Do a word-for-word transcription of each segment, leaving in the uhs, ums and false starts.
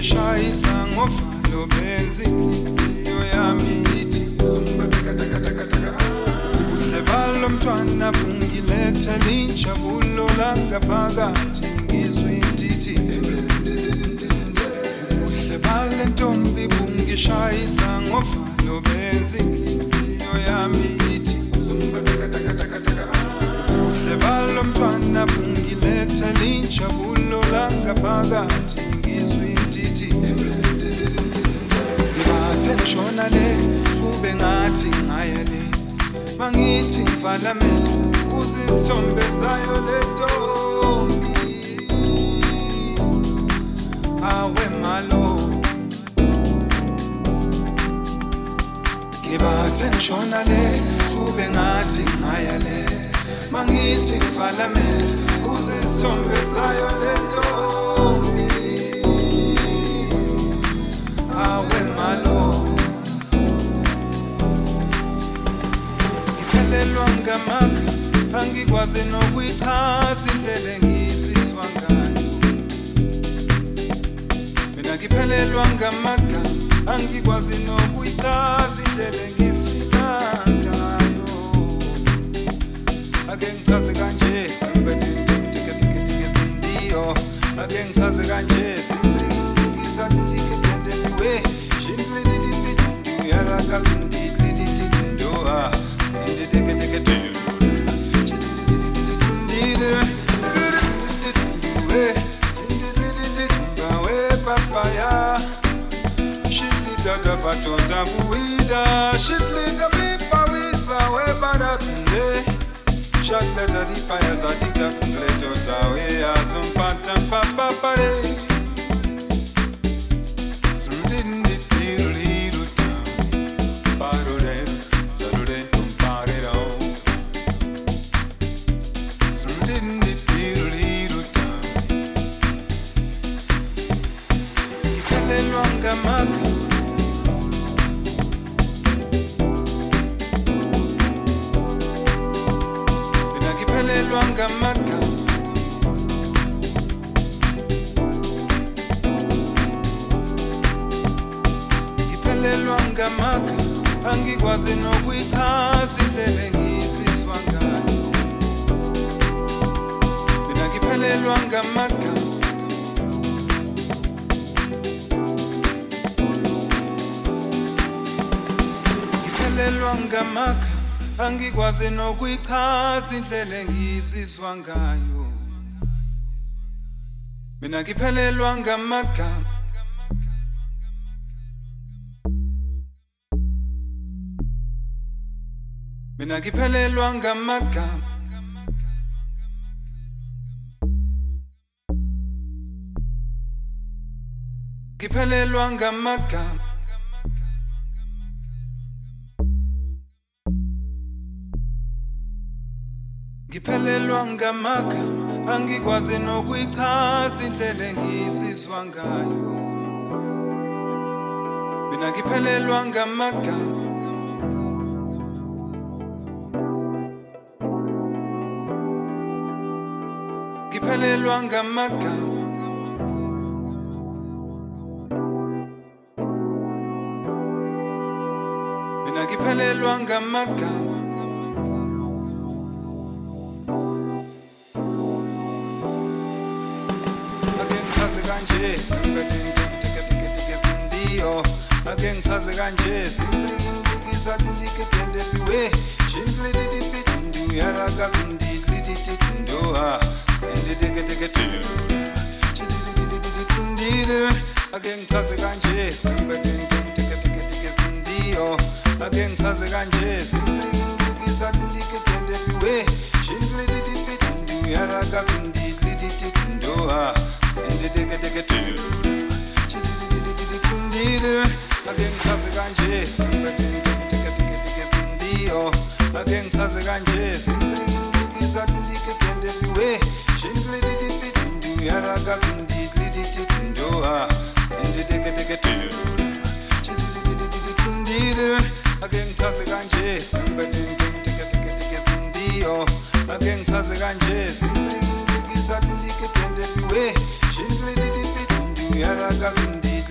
bungishayisa ngovalo benzi inhliziyo yami ithi ubuhle balo mntwana bungiletha injabulo langaphakathi ngizwe indithi ubuhle bale ntombi bungishayisa ngovalo benzi inhliziyo yami ithi ubuhle balo mntwana bungiletha injabulo langaphakathi ngizwe indithi ngibathe ngishona le kube ngathi ngaya le mangithi ngivala amehlo uzisithombe sayo le ntombi awe malo ngibathe ngishona le kube ngathi ngaya le mangithi ngivala amehlo uzisithombe sayo le ntombi awe malo ngiphelelwa ngamagama angikwazi nokuyichaza indlela engizizwa ngayo mina ngiphelelwa ngamagama angikwazi nokuyichaza indlela engifika ngayo ake ngichaze kanje sambeni ndiyo ake ngichaze kanje simlikisa ndikende we shindli dipiti yala kasindi dipiti ndoa sindi teke teke tu ndire we shindli bawe papaya shindli dada batota buida shindli kapipa wisa we baratunde shindli dadi paya zadika leto tawe azumpata papa pare angikwazi nokuyichaza indlela engizizwa ngayo mina ngiphelelwa ngamagama ngiphelelwa ngamagama angikwazi nokuyichaza indlela engizizwa ngayo mina ngiphelelwa ngamagama mina ngiphelelwa ngamagama ngiphelelwa ngamagama ngiphelelwa ngamagama angikwazi nokuyichaza indlela engizizwa ngayo mina ngiphelelwa ngamagama ngiphelelwa ngamagama mina ngiphelelwa ngamagama ake ngichaze kanje sambeni ndiyo ake ngichaze kanje simlikisa ndikende we shindli dipiti nduyala kasindi dipiti ndoa ake ngichaze kanje sambeni ndiyo ake ngichaze kanje simlikisa ndikende we shindli dipiti nduyala kasindi dipiti ndoa sindi teke teke tu ake ngichaze kanje sambeni ndiyo ake ngichaze kanje simlikisa ndikende we shindli dipiti nduyala kasindi dipiti ndoa sindi teke teke tu ake ngichaze kanje sambeni ndiyo ake ngichaze kanje simlikisa ndikende we shindli dipiti nduyala kasindi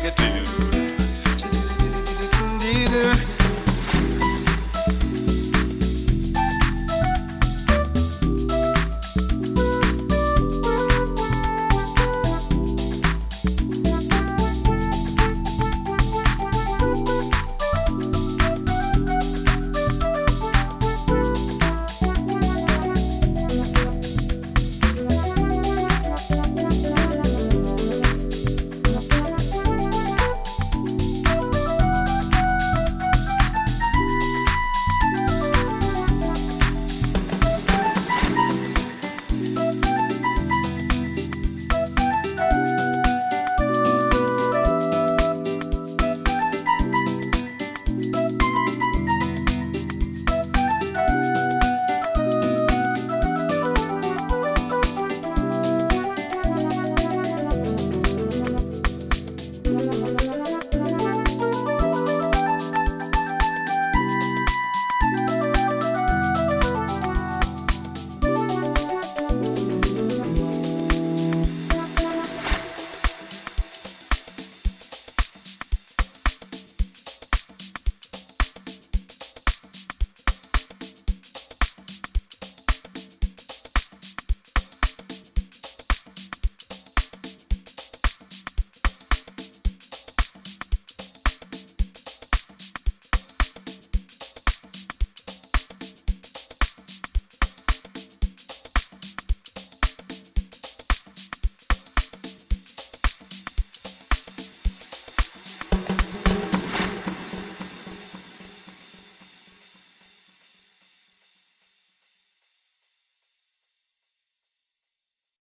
negative